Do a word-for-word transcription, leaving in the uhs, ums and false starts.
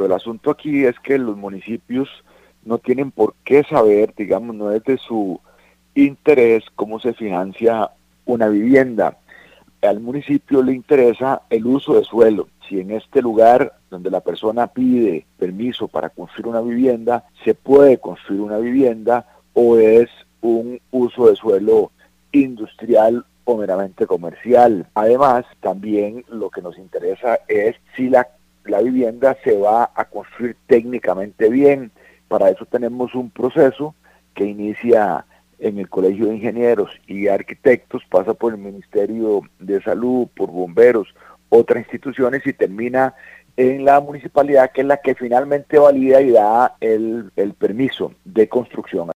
pero el asunto aquí es que los municipios no tienen por qué saber, digamos, no es de su interés cómo se financia una vivienda. Al municipio le interesa el uso de suelo. Si en este lugar donde la persona pide permiso para construir una vivienda, se puede construir una vivienda o es un uso de suelo industrial o meramente comercial. Además, también lo que nos interesa es si la, la vivienda se va a construir técnicamente bien. Para eso tenemos un proceso que inicia en el Colegio de Ingenieros y Arquitectos, pasa por el Ministerio de Salud, por bomberos, otras instituciones y termina en la municipalidad, que es la que finalmente valida y da el, el permiso de construcción.